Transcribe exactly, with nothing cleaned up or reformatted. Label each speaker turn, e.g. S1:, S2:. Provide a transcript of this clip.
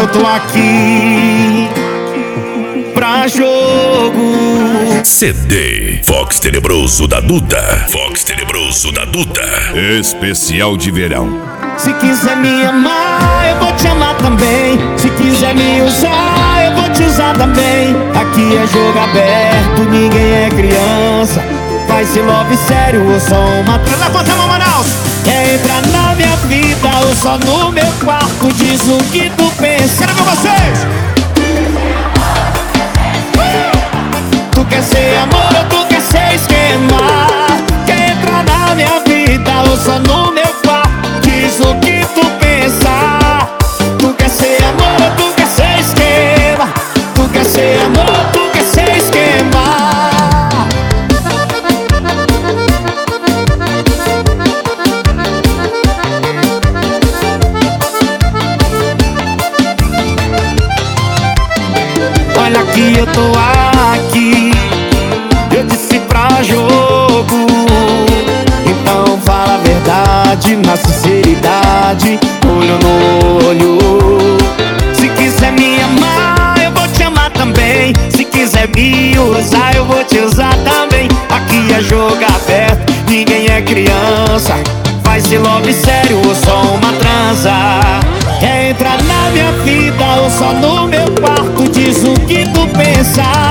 S1: eu tô aqui pra jogo.
S2: C D Fox Tenebroso da Duda. Fox Tenebroso da Duda. Especial de verão.
S1: Se quiser me amar, eu vou te amar também. Se quiser me usar, eu vou te usar também. Aqui é jogo aberto, ninguém é criança. Vai ser love sério ou só uma... Levanta a mão, Manaus! Quer entrar na minha vida ou só no meu quarto? Diz o que tu pensa. Quero ver vocês! Tu quer ser amor ou tu quer ser esquema? Quer entrar na minha vida ou só no meu quarto? Diz o que tu pensa. Tu quer ser amor ou tu quer ser esquema? Tu quer ser amor ou tu quer ser esquema? Olha que eu tô aqui, eu disse pra jogo. Então fala a verdade, na sinceridade, olho no olho. Se quiser me amar, eu vou te amar também. Se quiser me usar, eu vou te usar também. Aqui é jogo aberto, ninguém é criança. Vai ser love sério ou só uma transa? Quer entrar na minha vida ou só no meu quarto? Diz o que tu pensa.